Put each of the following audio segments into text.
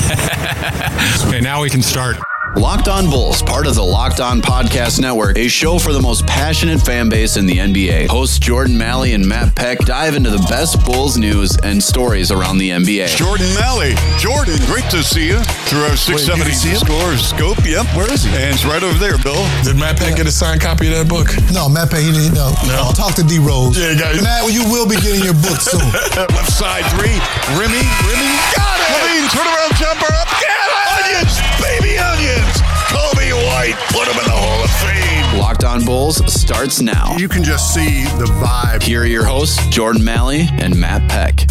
Okay, now we can start. Locked On Bulls, part of the Locked On Podcast Network, a show for the most passionate fan base in the NBA. Hosts Jordan Malley and Matt Peck dive into the best Bulls news and stories around the NBA. Jordan Malley. Jordan, great to see you through our 670 score scope. Yep. Where is he? And it's right over there, Bill. Did Matt Peck get a signed copy of that book? No, Matt Peck, he didn't know. No. Talk to D Rose. Yeah, got it. Matt, you will be getting your book soon. Left side three. Rimmy. Got it. Levine, turnaround jumper up. Get it. Onions, baby onions. Kobe White, put him in the Hall of Fame. Locked On Bulls starts now. You can just see the vibe. Here are your hosts, Jordan Malley and Matt Peck.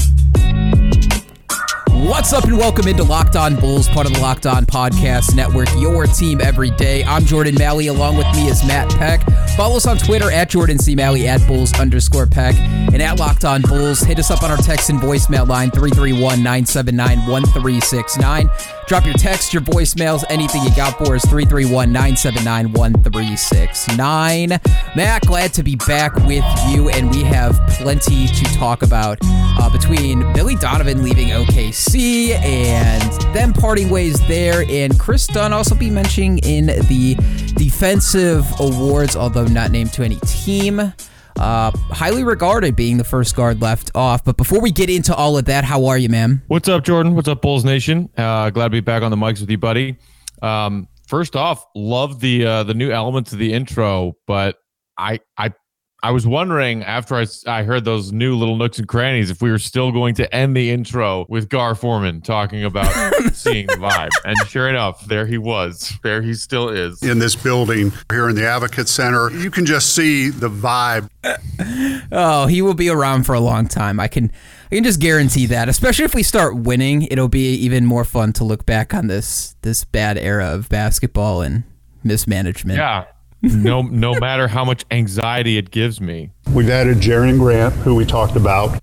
What's up and welcome into Locked On Bulls, part of the Locked On Podcast Network, your team every day. I'm Jordan Malley, along with me is Matt Peck. Follow us on Twitter at Jordan C. Malley, at Bulls_Peck, and at Locked On Bulls. Hit us up on our text and voicemail line, 331-979-1369. Drop your text, your voicemails, anything you got for us, 331-979-1369. Matt, glad to be back with you, and we have plenty to talk about between Billy Donovan leaving OKC and them parting ways there, and Chris Dunn also be mentioning in the defensive awards, although not named to any team. Highly regarded being the first guard left off. But before we get into all of that, how are you, man? What's up, Jordan? What's up, Bulls Nation? Glad to be back on the mics with you, buddy. First off, love the new elements of the intro, but I was wondering after I heard those new little nooks and crannies if we were still going to end the intro with Gar Forman talking about seeing the vibe. And sure enough, there he was. There he still is. In this building here in the Advocate Center, you can just see the vibe. Oh, he will be around for a long time. I can just guarantee that. Especially if we start winning, it'll be even more fun to look back on this bad era of basketball and mismanagement. Yeah. No matter how much anxiety it gives me. We've added Jerian Grant, who we talked about.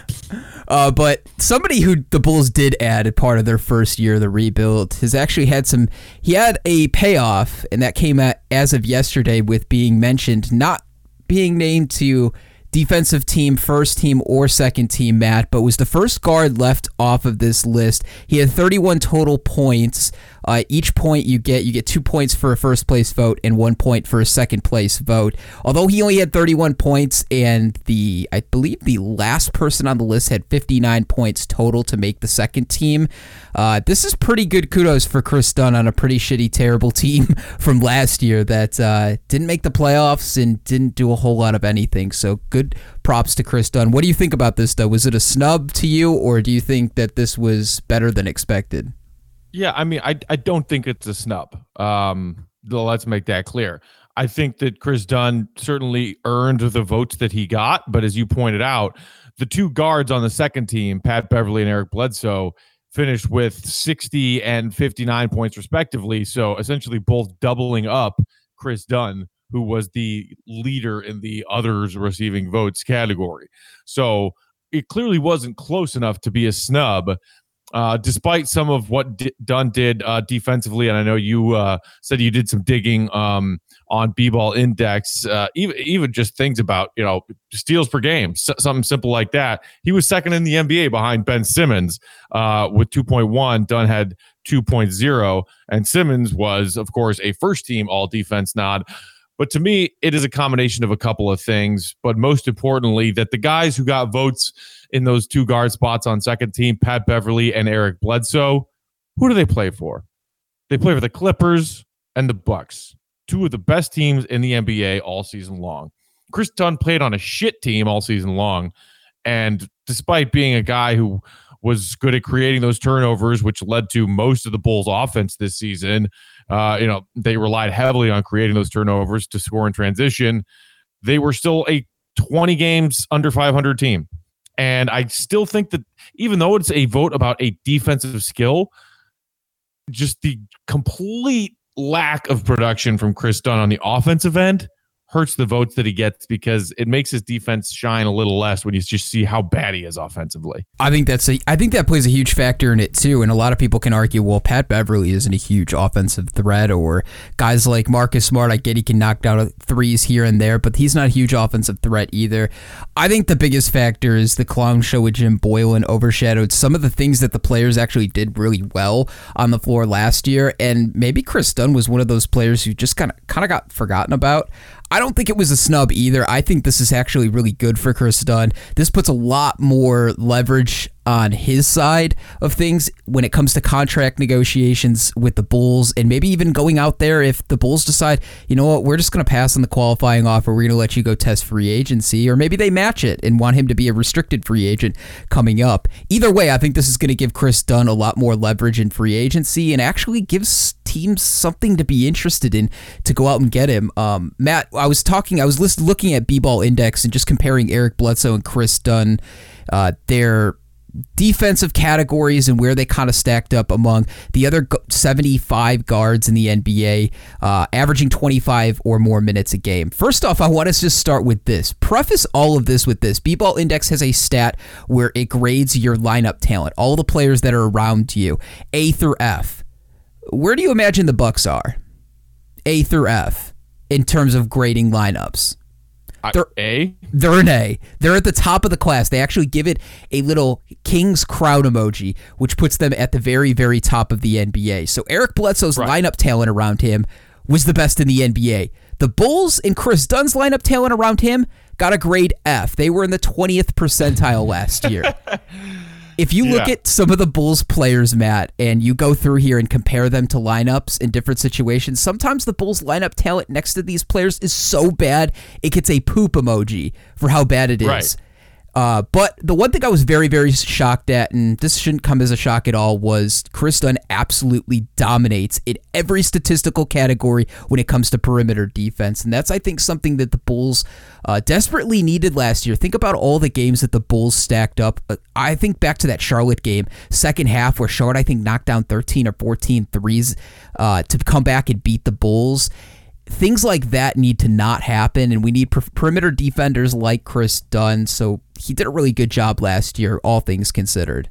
But somebody who the Bulls did add as part of their first year of the rebuild has actually had he had a payoff, and that came out as of yesterday with being mentioned, not being named to defensive team, first team, or second team, Matt, but was the first guard left off of this list. He had 31 total points. Each point you get 2 points for a first place vote and 1 point for a second place vote. Although he only had 31 points, and I believe the last person on the list had 59 points total to make the second team. This is pretty good kudos for Chris Dunn on a pretty shitty, terrible team from last year that didn't make the playoffs and didn't do a whole lot of anything. So good props to Chris Dunn. What do you think about this, though? Was it a snub to you, or do you think that this was better than expected? Yeah, I mean, I don't think it's a snub. Let's make that clear. I think that Chris Dunn certainly earned the votes that he got, but as you pointed out, the two guards on the second team, Pat Beverly and Eric Bledsoe, finished with 60 and 59 points respectively, so essentially both doubling up Chris Dunn, who was the leader in the others receiving votes category. So it clearly wasn't close enough to be a snub. Despite some of what Dunn did defensively, and I know you said you did some digging on B-Ball Index, even just things about, steals per game, something simple like that. He was second in the NBA behind Ben Simmons with 2.1. Dunn had 2.0, and Simmons was, of course, a first-team all-defense nod. But to me, it is a combination of a couple of things, but most importantly, that the guys who got votes in those two guard spots on second team, Pat Beverly and Eric Bledsoe, who do they play for? They play for the Clippers and the Bucks, two of the best teams in the NBA all season long. Chris Dunn played on a shit team all season long, and despite being a guy who was good at creating those turnovers, which led to most of the Bulls' offense this season, they relied heavily on creating those turnovers to score in transition. They were still a 20 games under 500 team. And I still think that even though it's a vote about a defensive skill, just the complete lack of production from Chris Dunn on the offensive end hurts the votes that he gets because it makes his defense shine a little less when you just see how bad he is offensively. I think that plays a huge factor in it too. And a lot of people can argue, well, Pat Beverly isn't a huge offensive threat, or guys like Marcus Smart, I get he can knock down threes here and there, but he's not a huge offensive threat either. I think the biggest factor is the clown show with Jim Boylen overshadowed some of the things that the players actually did really well on the floor last year. And maybe Chris Dunn was one of those players who just kind of got forgotten about. I don't think it was a snub either. I think this is actually really good for Chris Dunn. This puts a lot more leverage on his side of things when it comes to contract negotiations with the Bulls, and maybe even going out there if the Bulls decide, you know what, we're just going to pass on the qualifying offer, we're going to let you go test free agency, or maybe they match it and want him to be a restricted free agent coming up. Either way, I think this is going to give Chris Dunn a lot more leverage in free agency and actually gives teams something to be interested in to go out and get him. Matt, I was looking at B-Ball Index and just comparing Eric Bledsoe and Chris Dunn, their defensive categories and where they kind of stacked up among the other 75 guards in the NBA, averaging 25 or more minutes a game. First off, I want to just start with this. Preface all of this with this. B-Ball Index has a stat where it grades your lineup talent, all the players that are around you, A through F. Where do you imagine the Bucks are? A through F in terms of grading lineups. They're an A. They're at the top of the class. They actually give it a little King's crowd emoji, which puts them at the very, very top of the NBA. So Eric Bledsoe's lineup talent around him was the best in the NBA. The Bulls and Chris Dunn's lineup talent around him got a grade F. They were in the 20th percentile last year. If you look at some of the Bulls players, Matt, and you go through here and compare them to lineups in different situations, sometimes the Bulls lineup talent next to these players is so bad, it gets a poop emoji for how bad it is. Right. But the one thing I was very, very shocked at, and this shouldn't come as a shock at all, was Chris Dunn absolutely dominates in every statistical category when it comes to perimeter defense. And that's, I think, something that the Bulls desperately needed last year. Think about all the games that the Bulls stacked up. I think back to that Charlotte game, second half, where Charlotte, I think, knocked down 13 or 14 threes to come back and beat the Bulls. Things like that need to not happen, and we need perimeter defenders like Chris Dunn. So he did a really good job last year, all things considered.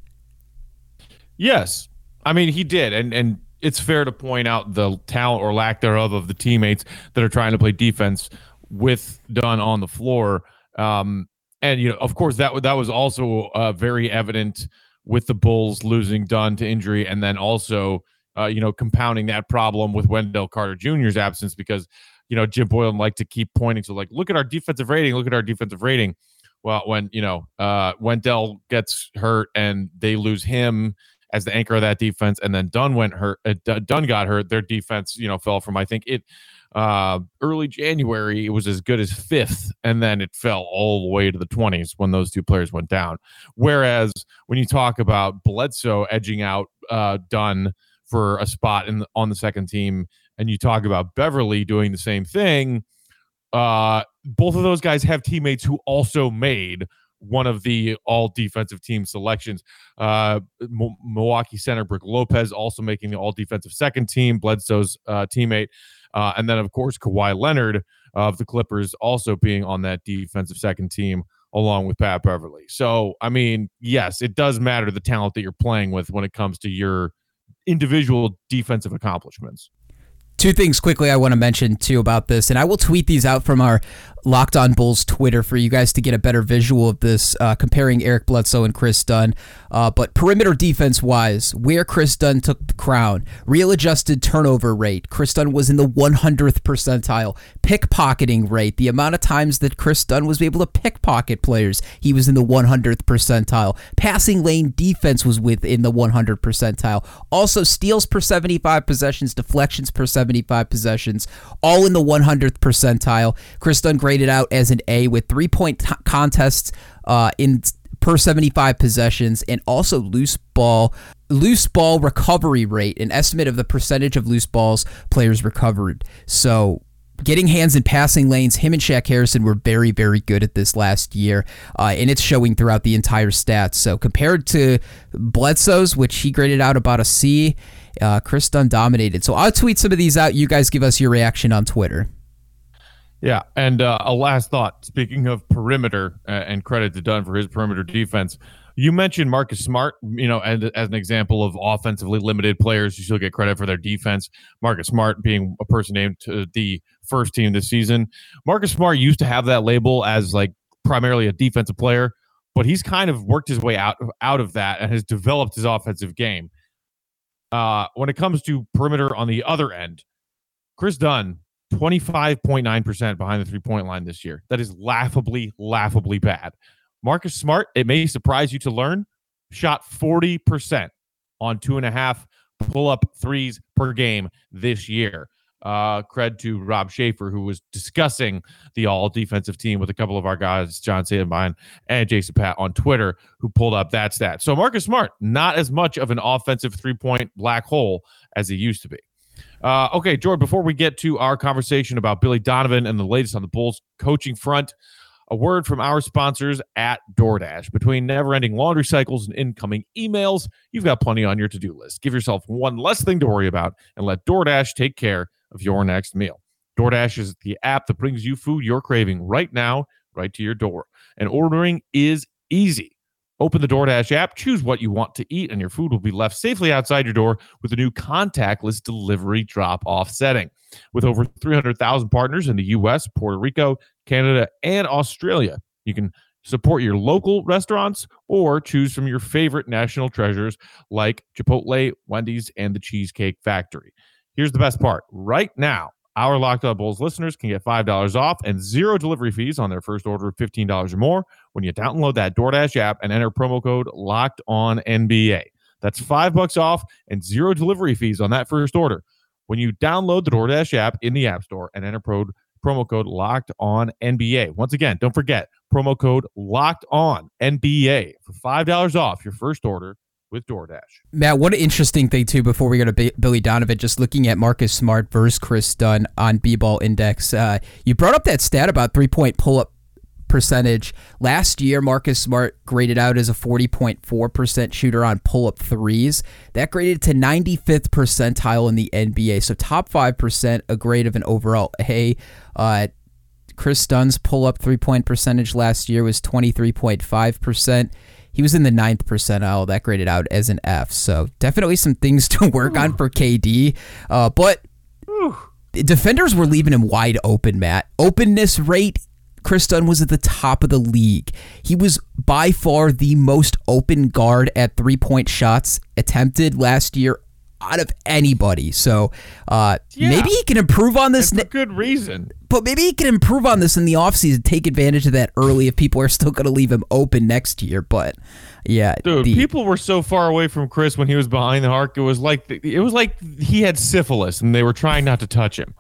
Yes. I mean, he did. And it's fair to point out the talent or lack thereof of the teammates that are trying to play defense with Dunn on the floor. And, you know, of course, that was also very evident with the Bulls losing Dunn to injury, and then also compounding that problem with Wendell Carter Jr.'s absence, because, Jim Boylen liked to keep pointing to, like, look at our defensive rating. Well, when, Wendell gets hurt and they lose him as the anchor of that defense, and then Dunn got hurt, their defense, fell from, I think early January, it was as good as 5th, and then it fell all the way to the 20s when those two players went down. Whereas when you talk about Bledsoe edging out Dunn for a spot on the second team, and you talk about Beverly doing the same thing, both of those guys have teammates who also made one of the all defensive team selections. Milwaukee center Brook Lopez also making the all defensive second team, Bledsoe's teammate. And then, of course, Kawhi Leonard of the Clippers also being on that defensive second team along with Pat Beverly. So, I mean, yes, it does matter the talent that you're playing with when it comes to your individual defensive accomplishments. Two things quickly I want to mention, too, about this, and I will tweet these out from our Locked On Bulls Twitter for you guys to get a better visual of this, comparing Eric Bledsoe and Chris Dunn. But perimeter defense-wise, where Chris Dunn took the crown, real adjusted turnover rate, Chris Dunn was in the 100th percentile. Pickpocketing rate, the amount of times that Chris Dunn was able to pickpocket players, he was in the 100th percentile. Passing lane defense was within the 100th percentile. Also, steals per 75 possessions, deflections per 75 possessions, all in the 100th percentile. Chris Dunn graded out as an A with 3-point contests in per 75 possessions, and also loose ball recovery rate, an estimate of the percentage of loose balls players recovered. So getting hands in passing lanes, him and Shaq Harrison were very, very good at this last year, and it's showing throughout the entire stats. So compared to Bledsoe's, which he graded out about a C, Chris Dunn dominated. So I'll tweet some of these out. You guys give us your reaction on Twitter. Yeah, and a last thought. Speaking of perimeter, and credit to Dunn for his perimeter defense, you mentioned Marcus Smart, as an example of offensively limited players. You still get credit for their defense. Marcus Smart being a person named to the first team this season. Marcus Smart used to have that label as like primarily a defensive player, but he's kind of worked his way out of that and has developed his offensive game. When it comes to perimeter on the other end, Chris Dunn, 25.9% behind the three-point line this year. That is laughably bad. Marcus Smart, it may surprise you to learn, shot 40% on 2.5 pull-up threes per game this year. Cred to Rob Schaefer, who was discussing the all-defensive team with a couple of our guys, John Sandbein and Jason Pat on Twitter, who pulled up that stat. So Marcus Smart, not as much of an offensive three-point black hole as he used to be. Okay, Jordan, before we get to our conversation about Billy Donovan and the latest on the Bulls coaching front, a word from our sponsors at DoorDash. Between never-ending laundry cycles and incoming emails, you've got plenty on your to-do list. Give yourself one less thing to worry about and let DoorDash take care of your next meal. DoorDash is the app that brings you food you're craving right now, right to your door. And ordering is easy. Open the DoorDash app, choose what you want to eat, and your food will be left safely outside your door with a new contactless delivery drop-off setting. With over 300,000 partners in the U.S., Puerto Rico, Canada, and Australia, you can support your local restaurants or choose from your favorite national treasures like Chipotle, Wendy's, and the Cheesecake Factory. Here's the best part. Right now, our Locked On Bulls listeners can get $5 off and zero delivery fees on their first order of $15 or more when you download that DoorDash app and enter promo code LOCKEDONNBA. That's $5 off and zero delivery fees on that first order when you download the DoorDash app in the App Store and enter promo code LOCKEDONNBA. Once again, don't forget, promo code LOCKEDONNBA for $5 off your first order with DoorDash. Matt, what an interesting thing, too, before we go to Billy Donovan, just looking at Marcus Smart versus Chris Dunn on B-Ball Index. You brought up that stat about three-point pull-up percentage. Last year, Marcus Smart graded out as a 40.4% shooter on pull-up threes. That graded to 95th percentile in the NBA, so top 5%, a grade of an overall A. Chris Dunn's pull-up three-point percentage last year was 23.5%. He was in the 9th percentile. That graded out as an F. So definitely some things to work on for KD. But defenders were leaving him wide open, Matt. Openness rate, Chris Dunn was at the top of the league. He was by far the most open guard at three-point shots attempted last year out of anybody. So maybe he can improve on this. For good reason. But maybe he can improve on this in the offseason, take advantage of that early if people are still going to leave him open next year. But yeah, dude, people were so far away from Chris when he was behind the arc. It was like he had syphilis and they were trying not to touch him.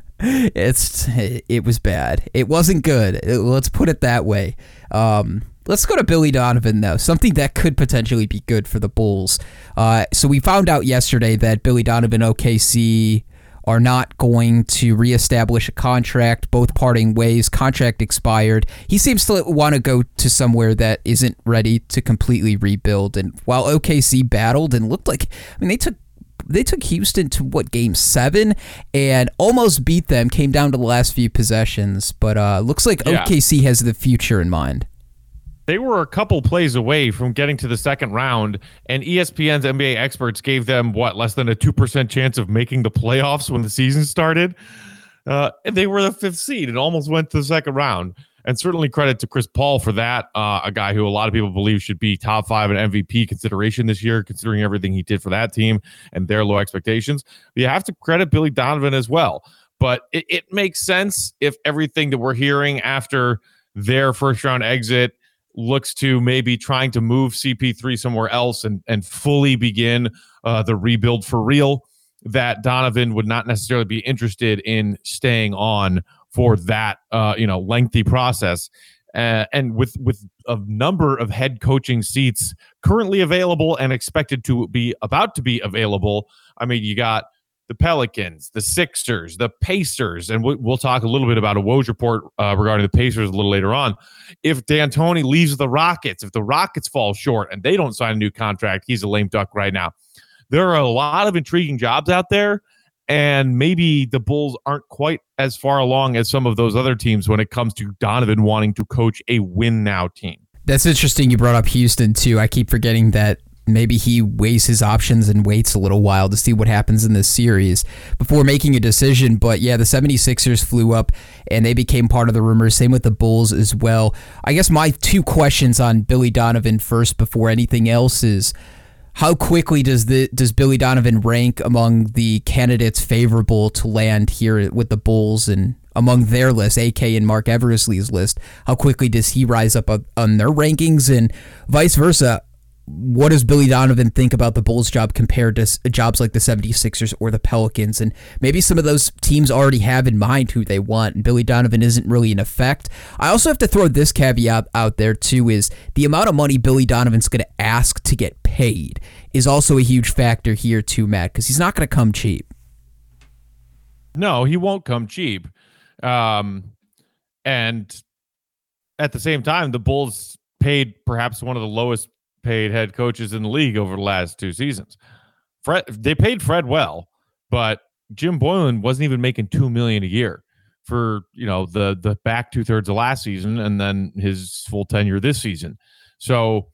It was bad. It wasn't good. Let's put it that way. Let's go to Billy Donovan, though, something that could potentially be good for the Bulls. So we found out yesterday that Billy Donovan, OKC, are not going to reestablish a contract, both parting ways. Contract expired. He seems to want to go to somewhere that isn't ready to completely rebuild. And while OKC battled and looked like, they took Houston to game 7 and almost beat them, came down to the last few possessions, but looks like OKC has the future in mind. They were a couple plays away from getting to the second round, and ESPN's NBA experts gave them, less than a 2% chance of making the playoffs when the season started. And they were the 5th seed and almost went to the second round. And certainly credit to Chris Paul for that, a guy who a lot of people believe should be top 5 in MVP consideration this year, considering everything he did for that team and their low expectations. But you have to credit Billy Donovan as well. But it makes sense if everything that we're hearing after their first-round exit looks to maybe trying to move CP3 somewhere else and fully begin the rebuild for real, that Donovan would not necessarily be interested in staying on for that lengthy process. And with a number of head coaching seats currently available and expected to be about to be available, you got the Pelicans, the Sixers, the Pacers, and we'll talk a little bit about a Woj report regarding the Pacers a little later on. If D'Antoni leaves the Rockets, if the Rockets fall short and they don't sign a new contract, he's a lame duck right now. There are a lot of intriguing jobs out there, And maybe the Bulls aren't quite as far along as some of those other teams when it comes to Donovan wanting to coach a win now team. That's interesting. You brought up Houston too. I keep forgetting that maybe he weighs his options and waits a little while to see what happens in this series before making a decision. But yeah, the 76ers flew up and they became part of the rumors. Same with the Bulls as well. I guess my two questions on Billy Donovan first before anything else is, how quickly does Billy Donovan rank among the candidates favorable to land here with the Bulls and among their list, AK and Mark Eversley's list? How quickly does he rise up on their rankings, and vice versa? What does Billy Donovan think about the Bulls job compared to jobs like the 76ers or the Pelicans? And maybe some of those teams already have in mind who they want, and Billy Donovan isn't really in effect. I also have to throw this caveat out there too, is the amount of money Billy Donovan's going to ask to get paid is also a huge factor here too, Matt, because he's not going to come cheap. No, he won't come cheap. And at the same time, the Bulls paid perhaps one of the lowest paid head coaches in the league over the last 2 seasons. They paid Fred well, but Jim Boylen wasn't even making $2 million a year for, the back 2/3 of last season and then his full tenure this season. So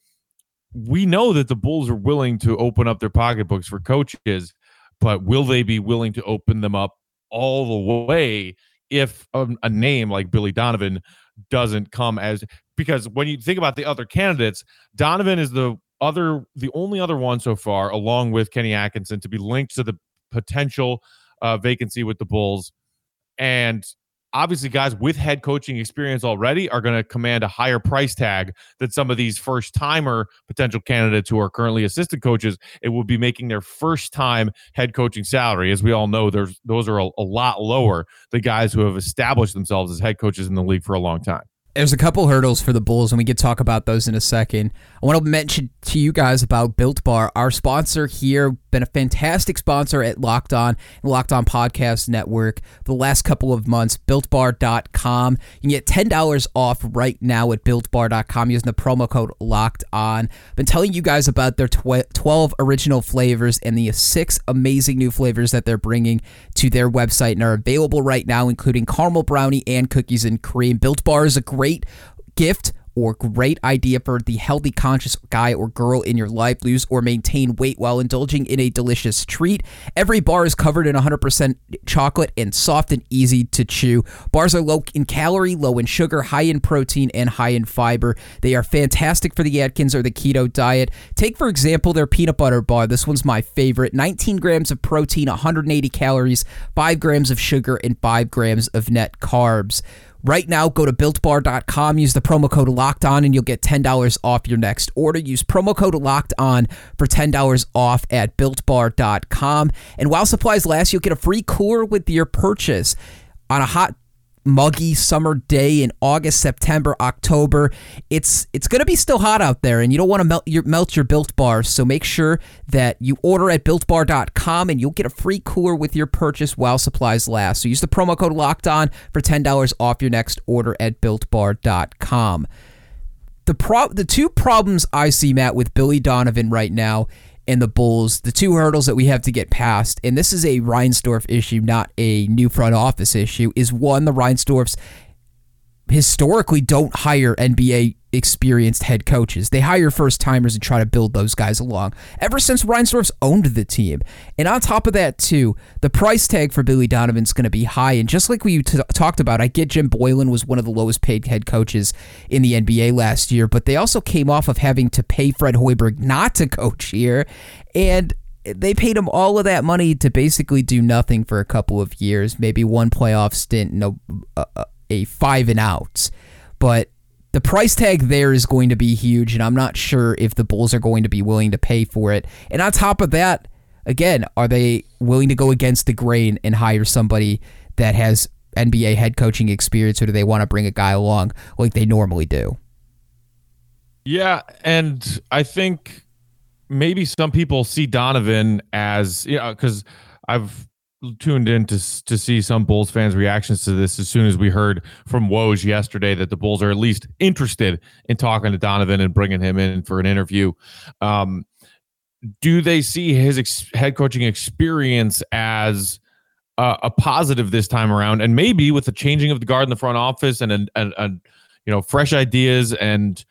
we know that the Bulls are willing to open up their pocketbooks for coaches, but will they be willing to open them up all the way if a name like Billy Donovan doesn't come as, because when you think about the other candidates, Donovan is the only other one so far, along with Kenny Atkinson, to be linked to the potential vacancy with the Bulls. And obviously guys with head coaching experience already are going to command a higher price tag than some of these first-timer potential candidates who are currently assistant coaches. It will be making their first-time head coaching salary. As we all know, those are a lot lower than guys who have established themselves as head coaches in the league for a long time. There's a couple hurdles for the Bulls, and we could talk about those in a second. I want to mention to you guys about Built Bar, our sponsor here, been a fantastic sponsor at Locked On Podcast Network the last couple of months. BuiltBar.com. You can get $10 off right now at BuiltBar.com using the promo code Locked On. I've been telling you guys about their 12 original flavors and the 6 amazing new flavors that they're bringing to their website and are available right now, including caramel brownie and cookies and cream. Built Bar is a great gift or great idea for the healthy conscious guy or girl in your life. Lose or maintain weight while indulging in a delicious treat. Every bar is covered in 100% chocolate and soft and easy to chew. Bars are low in calorie, low in sugar, high in protein, and high in fiber. They are fantastic for the Atkins or the keto diet. Take, for example, their peanut butter bar. This one's my favorite. 19 grams of protein, 180 calories, 5 grams of sugar, and 5 grams of net carbs. Right now, go to BuiltBar.com, use the promo code LOCKEDON, and you'll get $10 off your next order. Use promo code LOCKEDON for $10 off at BuiltBar.com. And while supplies last, you'll get a free cooler with your purchase. On a hot, muggy summer day in August, September, October, it's going to be still hot out there, and you don't want to melt your Built Bar, so make sure that you order at BuiltBar.com, and you'll get a free cooler with your purchase while supplies last. So use the promo code LOCKEDON for $10 off your next order at BuiltBar.com. The two problems I see, Matt, with Billy Donovan right now and the Bulls, the two hurdles that we have to get past, and this is a Reinsdorf issue, not a new front office issue, is one, the Reinsdorfs historically don't hire NBA experienced head coaches. They hire first-timers and try to build those guys along, ever since Reinsdorf's owned the team. And on top of that, too, the price tag for Billy Donovan's going to be high. And just like we talked about, I get Jim Boylen was one of the lowest paid head coaches in the NBA last year, but they also came off of having to pay Fred Hoiberg not to coach here. And they paid him all of that money to basically do nothing for a couple of years, maybe one playoff stint, a 5 and outs. But the price tag there is going to be huge, and I'm not sure if the Bulls are going to be willing to pay for it. And on top of that, again, are they willing to go against the grain and hire somebody that has NBA head coaching experience, or do they want to bring a guy along like they normally do? Yeah, and I think maybe some people see Donovan as, because I've tuned in to see some Bulls fans' reactions to this as soon as we heard from Woj yesterday that the Bulls are at least interested in talking to Donovan and bringing him in for an interview. Do they see his head coaching experience as a positive this time around, and maybe with the changing of the guard in the front office and fresh ideas and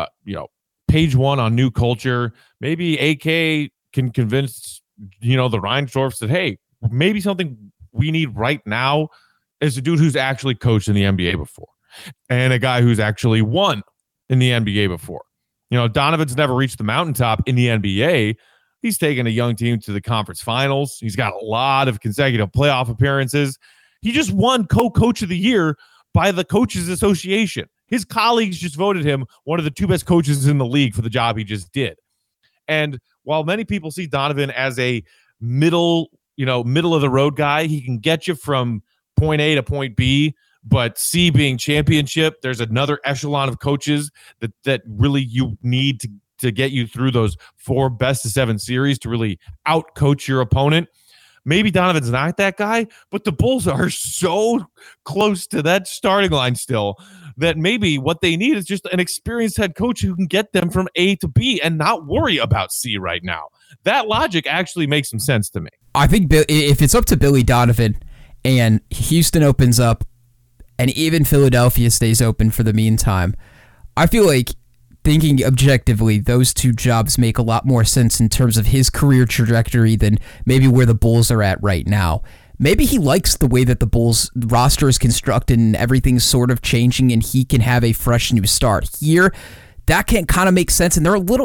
page one on new culture, maybe AK can convince the Reinsdorfs that, hey, maybe something we need right now is a dude who's actually coached in the NBA before and a guy who's actually won in the NBA before. Donovan's never reached the mountaintop in the NBA. He's taken a young team to the conference finals. He's got a lot of consecutive playoff appearances. He just won co-coach of the year by the Coaches Association. His colleagues just voted him one of the 2 best coaches in the league for the job he just did. And while many people see Donovan as a middle of the road guy, he can get you from point A to point B, but C being championship, there's another echelon of coaches that really you need to get you through those 4 best-of-7 series to really out-coach your opponent. Maybe Donovan's not that guy, but the Bulls are so close to that starting line still that maybe what they need is just an experienced head coach who can get them from A to B and not worry about C right now. That logic actually makes some sense to me. I think if it's up to Billy Donovan and Houston opens up and even Philadelphia stays open for the meantime, I feel like thinking objectively, those 2 jobs make a lot more sense in terms of his career trajectory than maybe where the Bulls are at right now. Maybe he likes the way that the Bulls roster is constructed and everything's sort of changing and he can have a fresh new start. Here, that can kind of make sense, and they're a little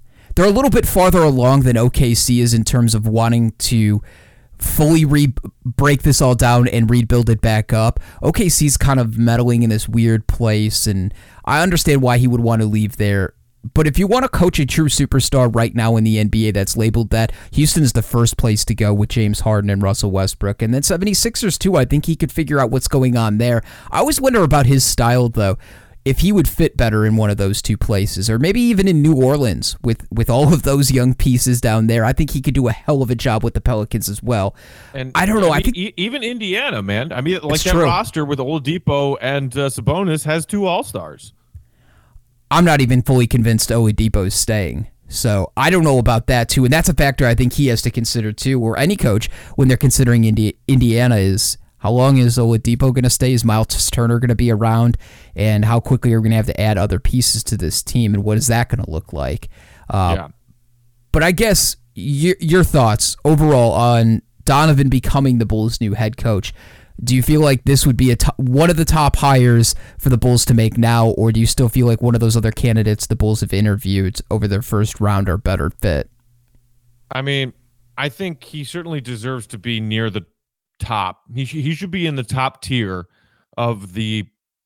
bit farther along than OKC is in terms of wanting to fully break this all down and rebuild it back up. OKC's kind of meddling in this weird place, and I understand why he would want to leave there. But if you want to coach a true superstar right now in the NBA that's labeled that, Houston is the first place to go with James Harden and Russell Westbrook. And then 76ers too, I think he could figure out what's going on there. I always wonder about his style, though, if he would fit better in one of those 2 places, or maybe even in New Orleans with all of those young pieces down there. I think he could do a hell of a job with the Pelicans as well. And I don't know. I think even Indiana, man. I mean, like that roster with Oladipo and Sabonis has 2 All-Stars. I'm not even fully convinced Oladipo's staying. So I don't know about that too. And that's a factor I think he has to consider too, or any coach when they're considering Indiana, is how long is Oladipo going to stay? Is Miles Turner going to be around? And how quickly are we going to have to add other pieces to this team? And what is that going to look like? But I guess your thoughts overall on Donovan becoming the Bulls' new head coach. Do you feel like this would be one of the top hires for the Bulls to make now, or do you still feel like one of those other candidates the Bulls have interviewed over their first round are better fit? I mean, I think he certainly deserves to be near the top. He should be in the top tier of the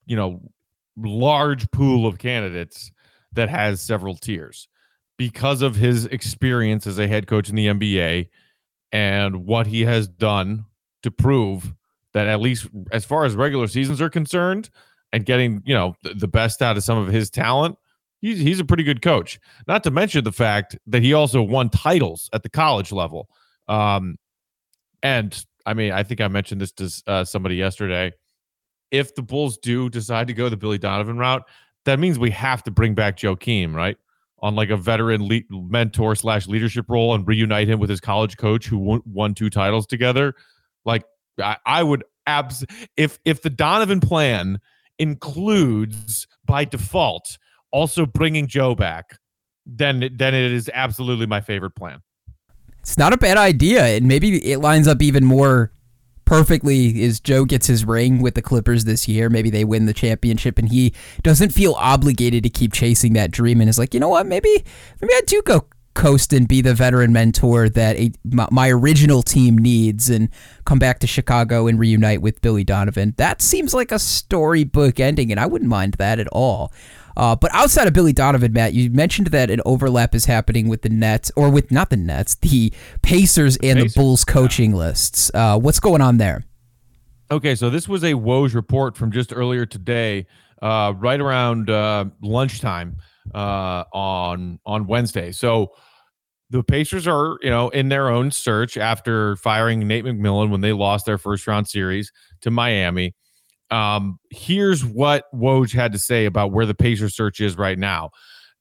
large pool of candidates that has several tiers because of his experience as a head coach in the NBA and what he has done to prove that, at least as far as regular seasons are concerned, and getting the best out of some of his talent, he's a pretty good coach. Not to mention the fact that he also won titles at the college level. And I mean, I think I mentioned this to somebody yesterday. If the Bulls do decide to go the Billy Donovan route, that means we have to bring back Joakim, right? On like a veteran mentor / leadership role, and reunite him with his college coach who won 2 titles together. Like, I would if the Donovan plan includes by default also bringing Joe back, then it is absolutely my favorite plan. It's not a bad idea, and maybe it lines up even more perfectly as Joe gets his ring with the Clippers this year. Maybe they win the championship, and he doesn't feel obligated to keep chasing that dream, and is like, you know what, maybe I do go coast and be the veteran mentor that my original team needs, and come back to Chicago and reunite with Billy Donovan. That seems like a storybook ending, and I wouldn't mind that at all. But outside of Billy Donovan, Matt, you mentioned that an overlap is happening with the Nets, or with not the Nets, the Pacers and the Bulls coaching lists. What's going on there? Okay, so this was a Woj report from just earlier today, right around lunchtime on Wednesday. So the Pacers are, in their own search after firing Nate McMillan when they lost their first round series to Miami. Here's what Woj had to say about where the Pacers search is right now.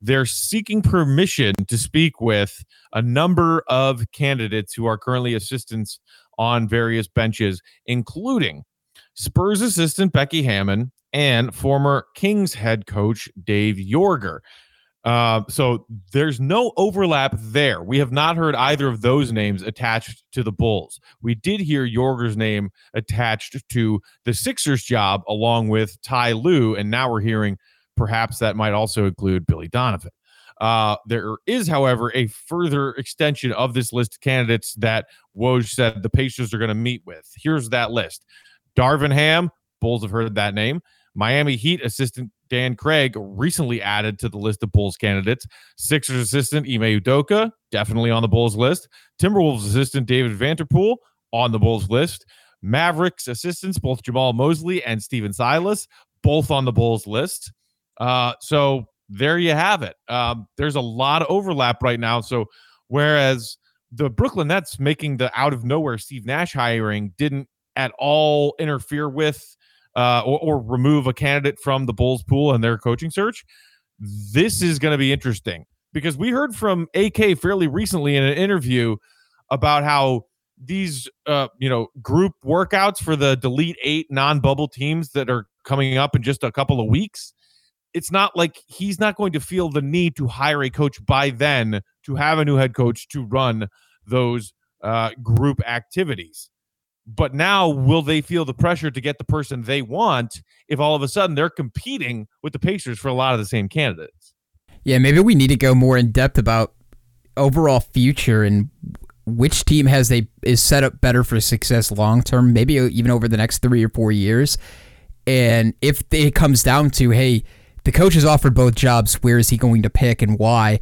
they're seeking permission to speak with a number of candidates who are currently assistants on various benches, including Spurs assistant Becky Hammon and former Kings head coach Dave Yorger. So there's no overlap there. We have not heard either of those names attached to the Bulls. We did hear Yorger's name attached to the Sixers job along with Ty Lue, and now we're hearing perhaps that might also include Billy Donovan. There is, however, a further extension of this list of candidates that Woj said the Pacers are going to meet with. Here's that list. Darvin Ham, Bulls have heard that name. Miami Heat assistant Dan Craig recently added to the list of Bulls candidates. Sixers assistant Ime Udoka, definitely on the Bulls list. Timberwolves assistant David Vanterpool, on the Bulls list. Mavericks assistants, both Jamal Mosley and Steven Silas, both on the Bulls list. So there you have it. There's a lot of overlap right now. So whereas the Brooklyn Nets making the out of nowhere Steve Nash hiring didn't at all interfere with or remove a candidate from the Bulls pool and their coaching search, this is going to be interesting because we heard from AK fairly recently in an interview about how these group workouts for the Delete 8 non-bubble teams that are coming up in just a couple of weeks, it's not like he's not going to feel the need to hire a coach by then to have a new head coach to run those group activities. But now, will they feel the pressure to get the person they want if all of a sudden they're competing with the Pacers for a lot of the same candidates? Yeah, maybe we need to go more in depth about overall future and which team is set up better for success long term, maybe even over the next 3 or 4 years. And if it comes down to, hey, the coach has offered both jobs, where is he going to pick and why?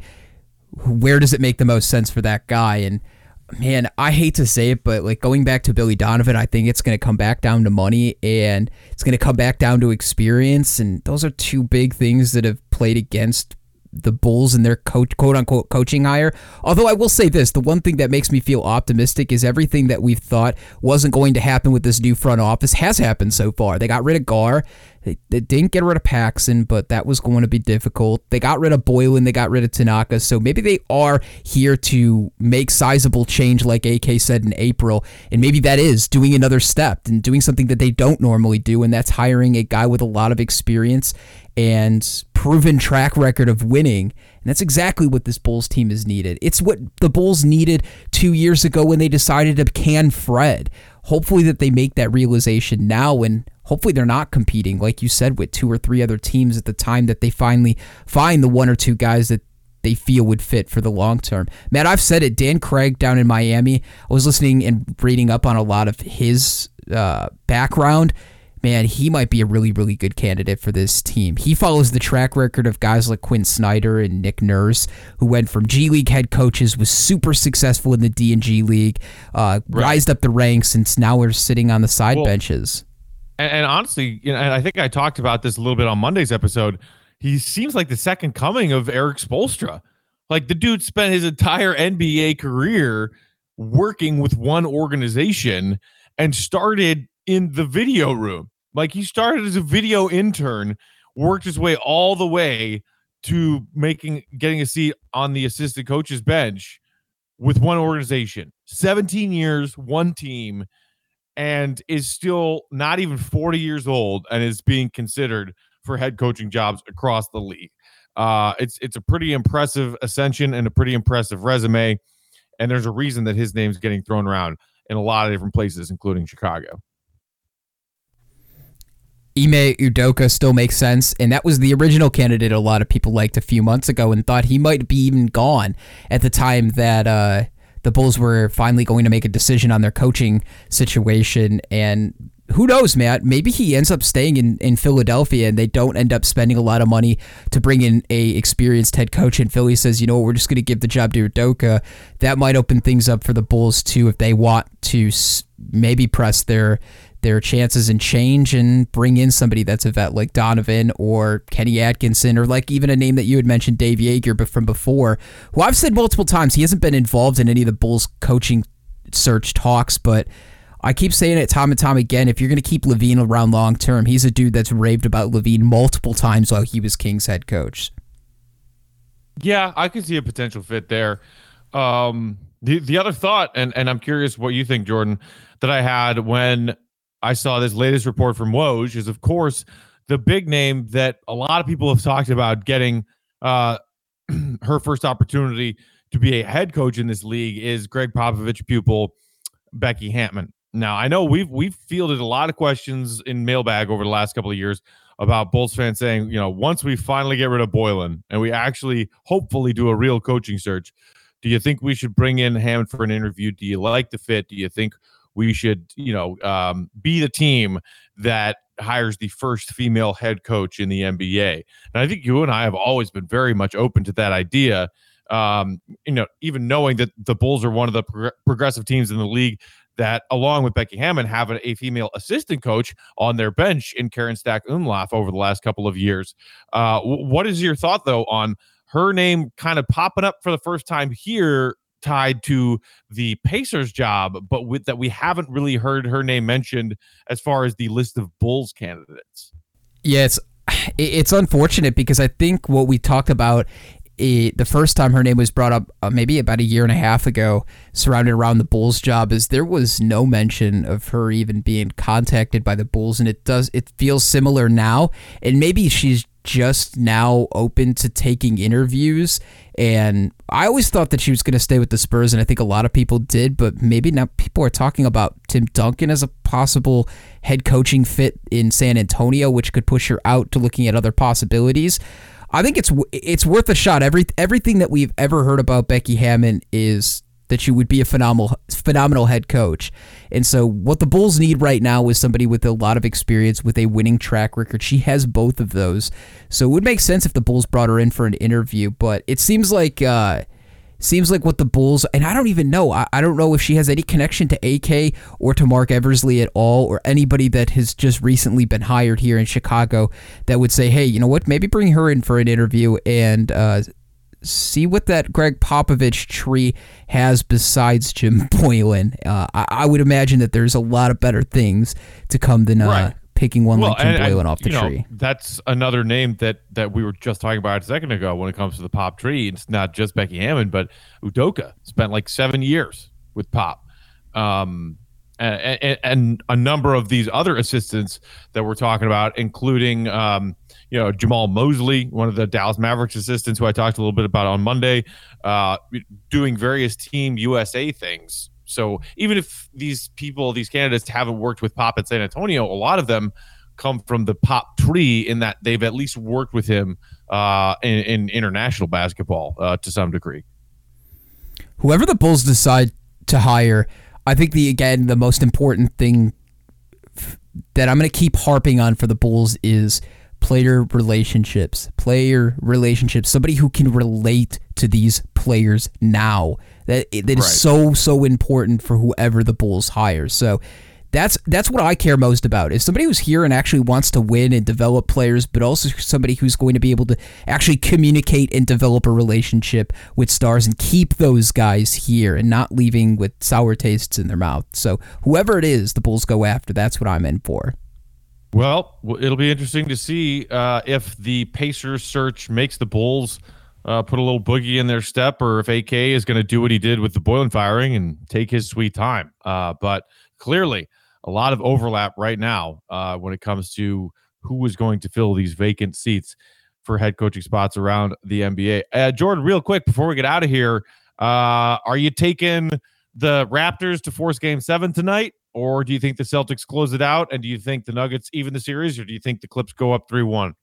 Where does it make the most sense for that guy? And man, I hate to say it, but like going back to Billy Donovan, I think it's going to come back down to money and it's going to come back down to experience. And those are two big things that have played against the Bulls and their quote unquote coaching hire. Although I will say this, the one thing that makes me feel optimistic is everything that we've thought wasn't going to happen with this new front office has happened so far. They got rid of Gar. They didn't get rid of Paxson, but that was going to be difficult. They got rid of Boylan. They got rid of Tanaka. So maybe they are here to make sizable change, like AK said in April. And maybe that is doing another step and doing something that they don't normally do, and that's hiring a guy with a lot of experience and proven track record of winning. And that's exactly what this Bulls team is needed. It's what the Bulls needed 2 years ago when they decided to can Fred. Hopefully that they make that realization now, and hopefully they're not competing, like you said, with 2 or 3 other teams at the time that they finally find the 1 or 2 guys that they feel would fit for the long term. Matt, I've said it, Dan Craig down in Miami, I was listening and reading up on a lot of his background. Man, he might be a really, really good candidate for this team. He follows the track record of guys like Quinn Snyder and Nick Nurse, who went from G League head coaches, was super successful in the D&G League, rised up the ranks, and now we're sitting on the side benches. And honestly, and I think I talked about this a little bit on Monday's episode, he seems like the second coming of Eric Spoelstra. Like, the dude spent his entire NBA career working with one organization and started in the video room. Like, he started as a video intern, worked his way all the way to getting a seat on the assistant coach's bench with one organization. 17 years, one team, and is still not even 40 years old and is being considered for head coaching jobs across the league. It's a pretty impressive ascension and a pretty impressive resume, and there's a reason that his name's getting thrown around in a lot of different places, including Chicago. Ime Udoka still makes sense, and that was the original candidate a lot of people liked a few months ago and thought he might be even gone at the time that the Bulls were finally going to make a decision on their coaching situation. And who knows, Matt? Maybe he ends up staying in Philadelphia and they don't end up spending a lot of money to bring in a experienced head coach, and Philly says, you know what, we're just going to give the job to Udoka. That might open things up for the Bulls too if they want to maybe press their chances and change and bring in somebody that's a vet like Donovan or Kenny Atkinson, or like even a name that you had mentioned, Dave Yeager, but from before, who I've said multiple times, he hasn't been involved in any of the Bulls coaching search talks, but I keep saying it time and time again, if you're going to keep Levine around long term, he's a dude that's raved about Levine multiple times while he was Kings head coach. Yeah, I could see a potential fit there. The other thought, and I'm curious what you think, Jordan, that I had when I saw this latest report from Woj is, of course, the big name that a lot of people have talked about getting her first opportunity to be a head coach in this league is Greg Popovich pupil Becky Hammon. Now, I know we've fielded a lot of questions in mailbag over the last couple of years about Bulls fans saying, once we finally get rid of Boylen and we actually hopefully do a real coaching search, do you think we should bring in Hammond for an interview? Do you like the fit? Do you think we should, be the team that hires the first female head coach in the NBA? And I think you and I have always been very much open to that idea. Even knowing that the Bulls are one of the progressive teams in the league that, along with Becky Hammon, have a female assistant coach on their bench in Karen Stack Umlauf over the last couple of years. What is your thought, though, on her name kind of popping up for the first time here, tied to the Pacers job, but with that we haven't really heard her name mentioned as far as the list of Bulls candidates? Yeah, it's unfortunate because I think what we talked about the first time her name was brought up, maybe about a year and a half ago, surrounded around the Bulls job, is there was no mention of her even being contacted by the Bulls, and it feels similar now, and maybe she's just now open to taking interviews. And I always thought that she was going to stay with the Spurs, and I think a lot of people did, but maybe now people are talking about Tim Duncan as a possible head coaching fit in San Antonio, which could push her out to looking at other possibilities. I think it's worth a shot. Everything that we've ever heard about Becky Hammon is that she would be a phenomenal head coach. And so what the Bulls need right now is somebody with a lot of experience, with a winning track record. She has both of those. So it would make sense if the Bulls brought her in for an interview, but it seems like what the Bulls, and I don't even know. I don't know if she has any connection to AK or to Mark Eversley at all, or anybody that has just recently been hired here in Chicago that would say, hey, you know what, maybe bring her in for an interview and see what that Greg Popovich tree has besides Jim Boylen. I would imagine that there's a lot of better things to come than picking one like Jim Boylen off the tree. That's another name that we were just talking about a second ago when it comes to the Pop tree. It's not just Becky Hammon, but Udoka spent like 7 years with Pop. And a number of these other assistants that we're talking about, including Jamal Mosley, one of the Dallas Mavericks assistants who I talked a little bit about on Monday, doing various Team USA things. So even if these candidates haven't worked with Pop at San Antonio, a lot of them come from the Pop tree in that they've at least worked with him in international basketball to some degree. Whoever the Bulls decide to hire, I think the most important thing that I'm going to keep harping on for the Bulls is player relationships. Somebody who can relate to these players now. That is so important for whoever the Bulls hire. So that's what I care most about, is somebody who's here and actually wants to win and develop players, but also somebody who's going to be able to actually communicate and develop a relationship with stars and keep those guys here and not leaving with sour tastes in their mouth. So whoever it is the Bulls go after, that's what I'm in for. Well, it'll be interesting to see if the Pacers search makes the Bulls put a little boogie in their step, or if AK is going to do what he did with the Boylen firing and take his sweet time. But clearly, a lot of overlap right now when it comes to who is going to fill these vacant seats for head coaching spots around the NBA. Jordan, real quick, before we get out of here, are you taking the Raptors to force Game 7 tonight? Or do you think the Celtics close it out? And do you think the Nuggets even the series? Or do you think the Clips go up 3-1?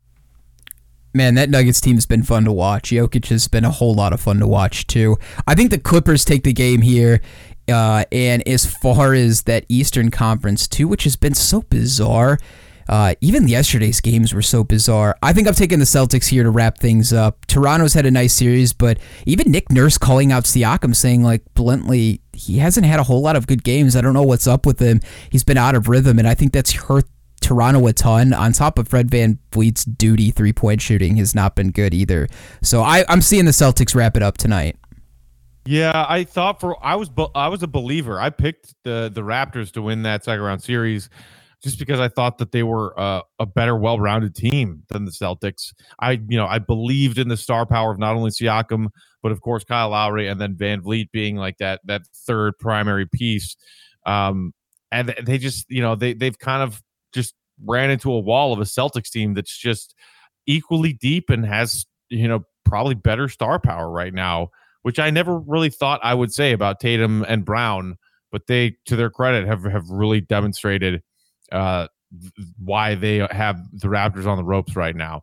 Man, that Nuggets team has been fun to watch. Jokic has been a whole lot of fun to watch, too. I think the Clippers take the game here. And as far as that Eastern Conference, too, which has been so bizarre, even yesterday's games were so bizarre. I think I'm taking the Celtics here to wrap things up. Toronto's had a nice series, but even Nick Nurse calling out Siakam, saying, like, bluntly, he hasn't had a whole lot of good games. I don't know what's up with him. He's been out of rhythm, and I think that's hurt Toronto a ton. On top of Fred VanVleet's duty, 3-point shooting has not been good either. So I'm seeing the Celtics wrap it up tonight. Yeah, I thought I was a believer. I picked the Raptors to win that second round series. just because I thought that they were a better, well-rounded team than the Celtics. I believed in the star power of not only Siakam, but of course Kyle Lowry, and then Van Vliet being like that third primary piece. And they just, they've kind of just ran into a wall of a Celtics team that's just equally deep and has, probably better star power right now, which I never really thought I would say about Tatum and Brown, but they, to their credit, have really demonstrated why they have the Raptors on the ropes right now.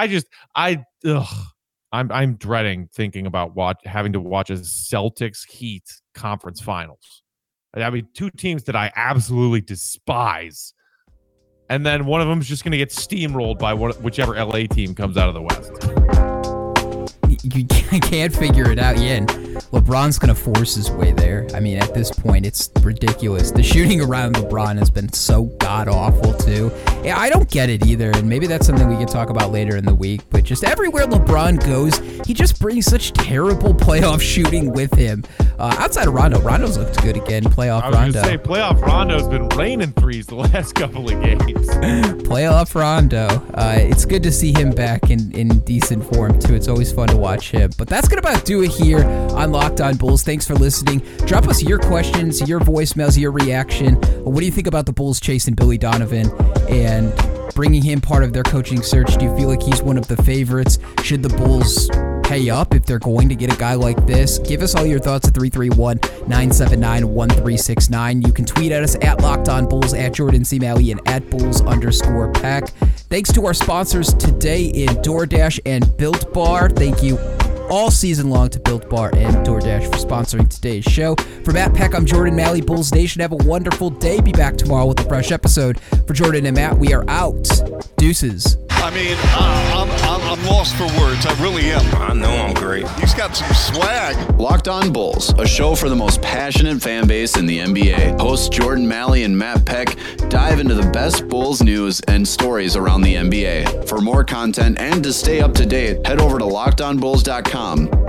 I'm dreading thinking about having to watch a Celtics Heat conference finals. I mean, two teams that I absolutely despise, and then one of them is just going to get steamrolled by whichever LA team comes out of the West. You can't figure it out yet. LeBron's going to force his way there. I mean, at this point, it's ridiculous. The shooting around LeBron has been so god-awful, too. Yeah, I don't get it either, and maybe that's something we can talk about later in the week, but just everywhere LeBron goes, he just brings such terrible playoff shooting with him. Outside of Rondo, Rondo's looked good again. Playoff Rondo. I was going to say, playoff Rondo's been raining threes the last couple of games. Playoff Rondo. It's good to see him back in decent form, too. It's always fun to watch him. But that's going to about do it here on Locked On Bulls. Thanks for listening. Drop us your questions, your voicemails, your reaction. What do you think about the Bulls chasing Billy Donovan and bringing him part of their coaching search? Do you feel like he's one of the favorites? Should the Bulls pay up if they're going to get a guy like this? Give us all your thoughts at 331-979-1369. You can tweet at us at Locked On Bulls, at Jordan C. Malley, and at Bulls_Peck. Thanks to our sponsors today in DoorDash and Built Bar. Thank you all season long to Built Bar and DoorDash for sponsoring today's show. For Matt Peck, I'm Jordan Malley. Bulls Nation, have a wonderful day. Be back tomorrow with a fresh episode. For Jordan and Matt, we are out. Deuces. I mean, I'm lost for words. I really am. I know I'm great. He's got some swag. Locked On Bulls, a show for the most passionate fan base in the NBA. Hosts Jordan Malley and Matt Peck dive into the best Bulls news and stories around the NBA. For more content and to stay up to date, head over to LockedOnBulls.com.